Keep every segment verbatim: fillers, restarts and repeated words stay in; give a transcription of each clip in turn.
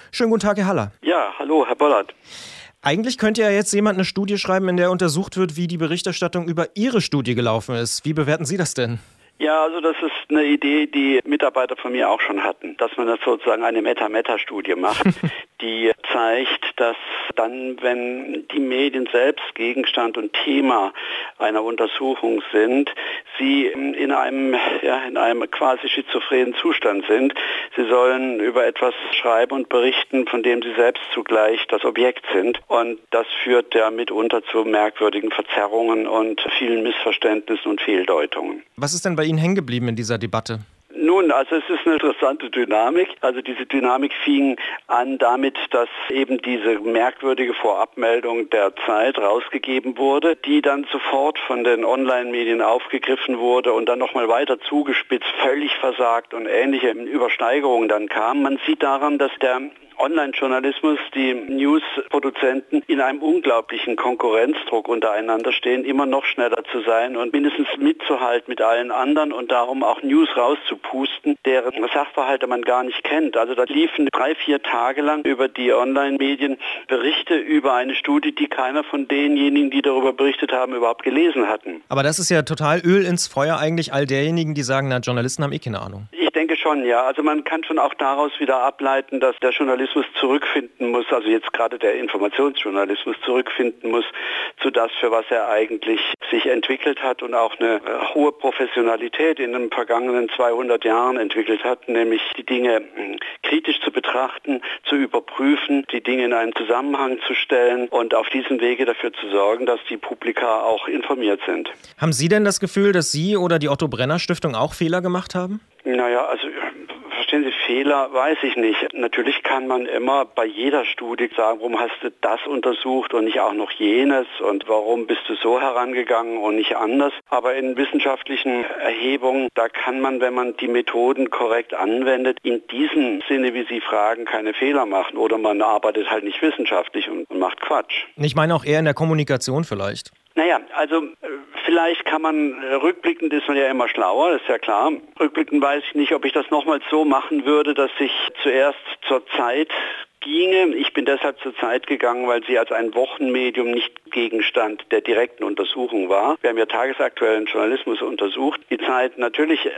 Schönen guten Tag, Herr Haller. Ja, hallo, Herr Bollert. Eigentlich könnte ja jetzt jemand eine Studie schreiben, in der untersucht wird, wie die Berichterstattung über Ihre Studie gelaufen ist. Wie bewerten Sie das denn? Ja, also das ist eine Idee, die Mitarbeiter von mir auch schon hatten, dass man das sozusagen eine Meta-Meta-Studie macht, die zeigt, dass dann, wenn die Medien selbst Gegenstand und Thema einer Untersuchung sind, sie in einem, ja, in einem quasi schizophrenen Zustand sind. Sie sollen über etwas schreiben und berichten, von dem sie selbst zugleich das Objekt sind. Und das führt ja mitunter zu merkwürdigen Verzerrungen und vielen Missverständnissen und Fehldeutungen. Was ist denn bei Ihnen hängen geblieben in dieser Debatte? Nun, also es ist eine interessante Dynamik. Also diese Dynamik fing an damit, dass eben diese merkwürdige Vorabmeldung der Zeit rausgegeben wurde, die dann sofort von den Online-Medien aufgegriffen wurde und dann nochmal weiter zugespitzt, völlig versagt und ähnliche Übersteigerungen dann kamen. Man sieht daran, dass der Online-Journalismus, die News-Produzenten in einem unglaublichen Konkurrenzdruck untereinander stehen, immer noch schneller zu sein und mindestens mitzuhalten mit allen anderen und darum auch News rauszupusten, deren Sachverhalte man gar nicht kennt. Also da liefen drei, vier Tage lang über die Online-Medien Berichte über eine Studie, die keiner von denjenigen, die darüber berichtet haben, überhaupt gelesen hatten. Aber das ist ja total Öl ins Feuer eigentlich all derjenigen, die sagen, na, Journalisten haben eh keine Ahnung. Ich denke schon, ja. Also man kann schon auch daraus wieder ableiten, dass der Journalismus zurückfinden muss, also jetzt gerade der Informationsjournalismus zurückfinden muss zu das, für was er eigentlich sich entwickelt hat und auch eine äh, hohe Professionalität in den vergangenen zweihundert Jahren entwickelt hat, nämlich die Dinge mh, kritisch zu betrachten, zu überprüfen, die Dinge in einen Zusammenhang zu stellen und auf diesem Wege dafür zu sorgen, dass die Publika auch informiert sind. Haben Sie denn das Gefühl, dass Sie oder die Otto-Brenner-Stiftung auch Fehler gemacht haben? Naja, also verstehen Sie, Fehler weiß ich nicht. Natürlich kann man immer bei jeder Studie sagen, warum hast du das untersucht und nicht auch noch jenes und warum bist du so herangegangen und nicht anders. Aber in wissenschaftlichen Erhebungen, da kann man, wenn man die Methoden korrekt anwendet, in diesem Sinne, wie Sie fragen, keine Fehler machen. Oder man arbeitet halt nicht wissenschaftlich und macht Quatsch. Ich meine auch eher in der Kommunikation vielleicht. Naja, also vielleicht kann man, rückblickend ist man ja immer schlauer, ist ja klar. Rückblickend weiß ich nicht, ob ich das nochmals so machen würde, dass ich zuerst zur Zeit ginge. Ich bin deshalb zur Zeit gegangen, weil sie als ein Wochenmedium nicht Gegenstand der direkten Untersuchung war. Wir haben ja tagesaktuellen Journalismus untersucht. Die Zeit natürlich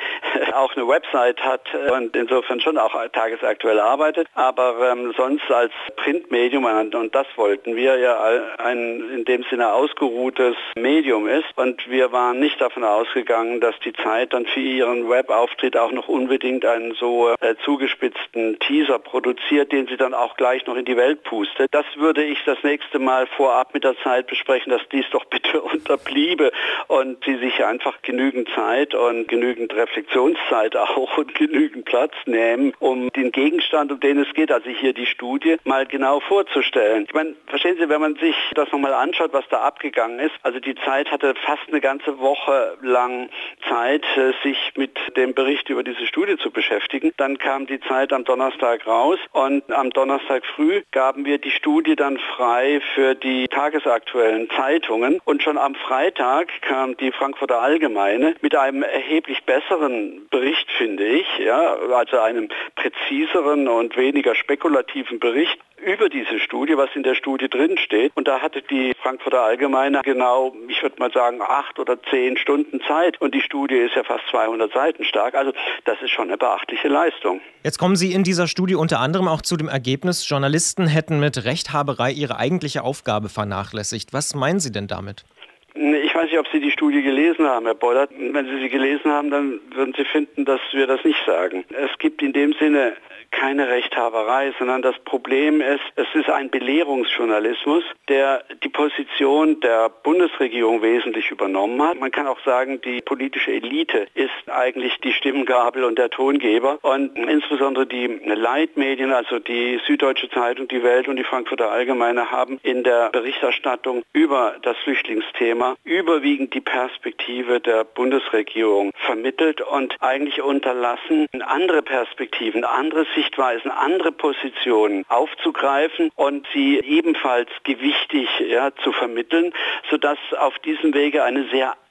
auch eine Website hat und insofern schon auch tagesaktuell arbeitet, aber ähm, sonst als Printmedium, und das wollten wir ja, ein in dem Sinne ausgeruhtes Medium ist. Und wir waren nicht davon ausgegangen, dass die Zeit dann für ihren Webauftritt auch noch unbedingt einen so äh, zugespitzten Teaser produziert, den sie dann auch gleich noch in die Welt pustet. Das würde ich das nächste Mal vorab mit der Zeit besprechen, dass dies doch bitte unterbliebe und sie sich einfach genügend Zeit und genügend Reflexionszeit auch und genügend Platz nehmen, um den Gegenstand, um den es geht, also hier die Studie, mal genau vorzustellen. Ich meine, verstehen Sie, wenn man sich das nochmal anschaut, was da abgegangen ist, also die Zeit hatte fast eine ganze Woche lang Zeit, sich mit dem Bericht über diese Studie zu beschäftigen. Dann kam die Zeit am Donnerstag raus und am Donnerstag früh gaben wir die Studie dann frei für die tagesaktuellen Zeitungen und schon am Freitag kam die Frankfurter Allgemeine mit einem erheblich besseren Bericht, finde ich, ja, also einem präziseren und weniger spekulativen Bericht über diese Studie, was in der Studie drin steht. Und da hatte die Frankfurter Allgemeine genau, ich würde mal sagen, acht oder zehn Stunden Zeit. Und die Studie ist ja fast zweihundert Seiten stark. Also das ist schon eine beachtliche Leistung. Jetzt kommen Sie in dieser Studie unter anderem auch zu dem Ergebnis, Journalisten hätten mit Rechthaberei ihre eigentliche Aufgabe vernachlässigt. Was meinen Sie denn damit? Ich weiß nicht, ob Sie die Studie gelesen haben, Herr Bollert. Wenn Sie sie gelesen haben, dann würden Sie finden, dass wir das nicht sagen. Es gibt in dem Sinne keine Rechthaberei, sondern das Problem ist, es ist ein Belehrungsjournalismus, der die Position der Bundesregierung wesentlich übernommen hat. Man kann auch sagen, die politische Elite ist eigentlich die Stimmgabel und der Tongeber. Und insbesondere die Leitmedien, also die Süddeutsche Zeitung, die Welt und die Frankfurter Allgemeine, haben in der Berichterstattung über das Flüchtlingsthema überwiegend die Perspektive der Bundesregierung vermittelt und eigentlich unterlassen, andere Perspektiven, andere Sichtweisen, andere Positionen aufzugreifen und sie ebenfalls gewichtig ja, zu vermitteln, sodass auf diesem Wege eine sehr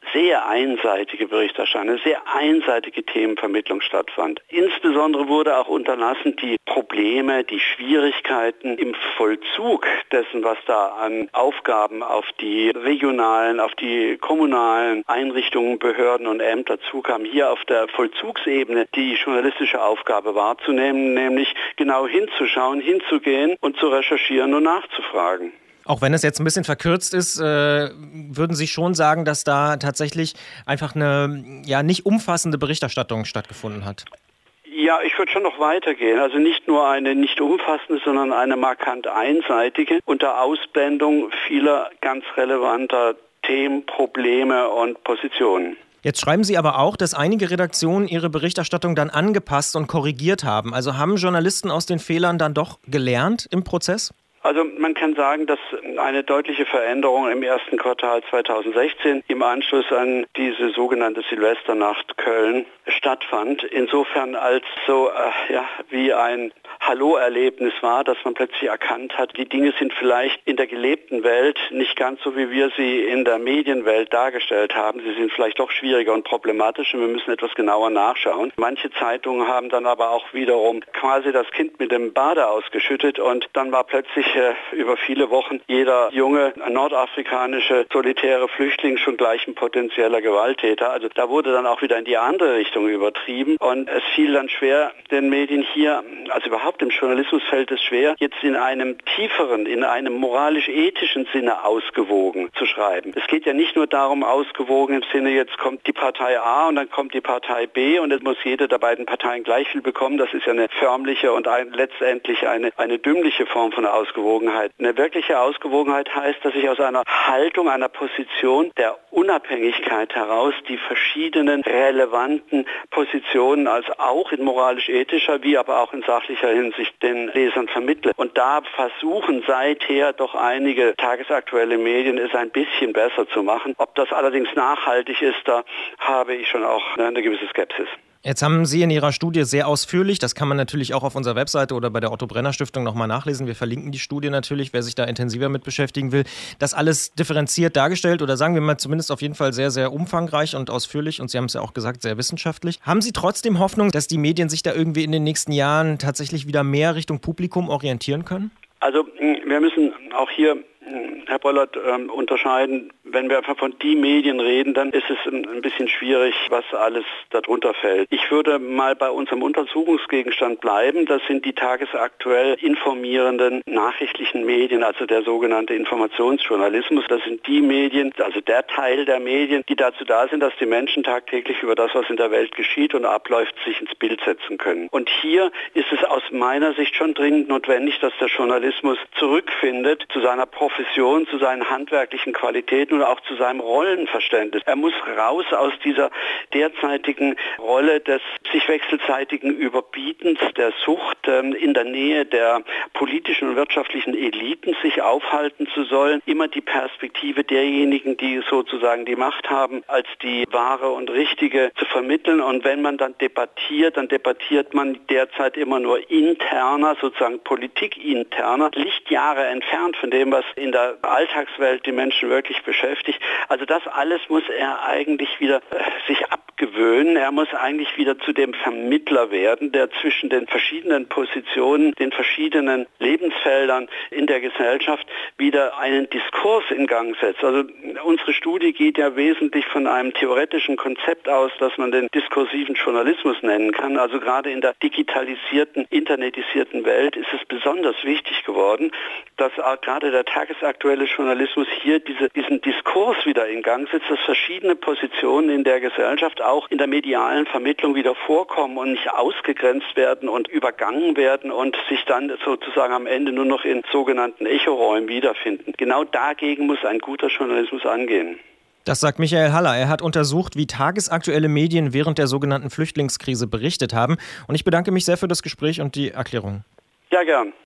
sehr einseitige Berichterstattung, eine sehr einseitige Themenvermittlung stattfand. Insbesondere wurde auch unterlassen, die Probleme, die Schwierigkeiten im Vollzug dessen, was da an Aufgaben auf die regionalen, auf die kommunalen Einrichtungen, Behörden und Ämter zukam, hier auf der Vollzugsebene die journalistische Aufgabe wahrzunehmen, nämlich genau hinzuschauen, hinzugehen und zu recherchieren und nachzufragen. Auch wenn es jetzt ein bisschen verkürzt ist, äh, würden Sie schon sagen, dass da tatsächlich einfach eine ja nicht umfassende Berichterstattung stattgefunden hat? Ja, ich würde schon noch weitergehen. Also nicht nur eine nicht umfassende, sondern eine markant einseitige unter Ausblendung vieler ganz relevanter Themen, Probleme und Positionen. Jetzt schreiben Sie aber auch, dass einige Redaktionen ihre Berichterstattung dann angepasst und korrigiert haben. Also haben Journalisten aus den Fehlern dann doch gelernt im Prozess? Also man kann sagen, dass eine deutliche Veränderung im ersten Quartal zweitausendsechzehn im Anschluss an diese sogenannte Silvesternacht Köln stattfand. Insofern als so äh, ja, wie ein Hallo-Erlebnis war, dass man plötzlich erkannt hat, die Dinge sind vielleicht in der gelebten Welt nicht ganz so, wie wir sie in der Medienwelt dargestellt haben. Sie sind vielleicht doch schwieriger und problematischer. Wir müssen etwas genauer nachschauen. Manche Zeitungen haben dann aber auch wiederum quasi das Kind mit dem Bade ausgeschüttet und dann war plötzlich äh, über viele Wochen jeder junge nordafrikanische solitäre Flüchtling schon gleich ein potenzieller Gewalttäter. Also da wurde dann auch wieder in die andere Richtung übertrieben und es fiel dann schwer, den Medien hier, also überhaupt im Journalismus fällt es schwer, jetzt in einem tieferen, in einem moralisch-ethischen Sinne ausgewogen zu schreiben. Es geht ja nicht nur darum, ausgewogen im Sinne, jetzt kommt die Partei A und dann kommt die Partei B und jetzt muss jede der beiden Parteien gleich viel bekommen. Das ist ja eine förmliche und ein, letztendlich eine, eine dümmliche Form von Ausgewogenheit. Eine wirkliche Ausgewogenheit heißt, dass ich aus einer Haltung, einer Position der Unabhängigkeit heraus die verschiedenen relevanten Positionen als auch in moralisch-ethischer wie aber auch in sachlicher Hinsicht den Lesern vermittle. Und da versuchen seither doch einige tagesaktuelle Medien es ein bisschen besser zu machen. Ob das allerdings nachhaltig ist, da habe ich schon auch eine gewisse Skepsis. Jetzt haben Sie in Ihrer Studie sehr ausführlich, das kann man natürlich auch auf unserer Webseite oder bei der Otto-Brenner-Stiftung nochmal nachlesen, wir verlinken die Studie natürlich, wer sich da intensiver mit beschäftigen will, das alles differenziert dargestellt oder sagen wir mal zumindest auf jeden Fall sehr, sehr umfangreich und ausführlich und Sie haben es ja auch gesagt, sehr wissenschaftlich. Haben Sie trotzdem Hoffnung, dass die Medien sich da irgendwie in den nächsten Jahren tatsächlich wieder mehr Richtung Publikum orientieren können? Also wir müssen auch hier, Herr Bollert, ähm, unterscheiden. Wenn wir einfach von die Medien reden, dann ist es ein bisschen schwierig, was alles darunter fällt. Ich würde mal bei unserem Untersuchungsgegenstand bleiben. Das sind die tagesaktuell informierenden nachrichtlichen Medien, also der sogenannte Informationsjournalismus. Das sind die Medien, also der Teil der Medien, die dazu da sind, dass die Menschen tagtäglich über das, was in der Welt geschieht und abläuft, sich ins Bild setzen können. Und hier ist es aus meiner Sicht schon dringend notwendig, dass der Journalismus zurückfindet zu seiner Profession, zu seinen handwerklichen Qualitäten und auch zu seinem Rollenverständnis. Er muss raus aus dieser derzeitigen Rolle des sich wechselseitigen Überbietens, der Sucht, ähm, in der Nähe der politischen und wirtschaftlichen Eliten sich aufhalten zu sollen, immer die Perspektive derjenigen, die sozusagen die Macht haben, als die wahre und richtige zu vermitteln. Und wenn man dann debattiert, dann debattiert man derzeit immer nur interner, sozusagen politikinterner, Lichtjahre entfernt von dem, was in der Alltagswelt die Menschen wirklich beschäftigt. Also das alles muss er eigentlich wieder äh, sich abgewöhnen. Er muss eigentlich wieder zu dem Vermittler werden, der zwischen den verschiedenen Positionen, den verschiedenen Lebensfeldern in der Gesellschaft wieder einen Diskurs in Gang setzt. Also unsere Studie geht ja wesentlich von einem theoretischen Konzept aus, das man den diskursiven Journalismus nennen kann. Also gerade in der digitalisierten, internetisierten Welt ist es besonders wichtig geworden, dass auch gerade der tagesaktuelle Journalismus hier diese, diesen Diskurs wieder in Gang setzt, dass verschiedene Positionen in der Gesellschaft auch in der medialen Vermittlung wieder vorkommen und nicht ausgegrenzt werden und übergangen werden und sich dann sozusagen am Ende nur noch in sogenannten Echoräumen wiederfinden. Genau dagegen muss ein guter Journalismus angehen. Das sagt Michael Haller. Er hat untersucht, wie tagesaktuelle Medien während der sogenannten Flüchtlingskrise berichtet haben. Und ich bedanke mich sehr für das Gespräch und die Erklärung. Ja, gern.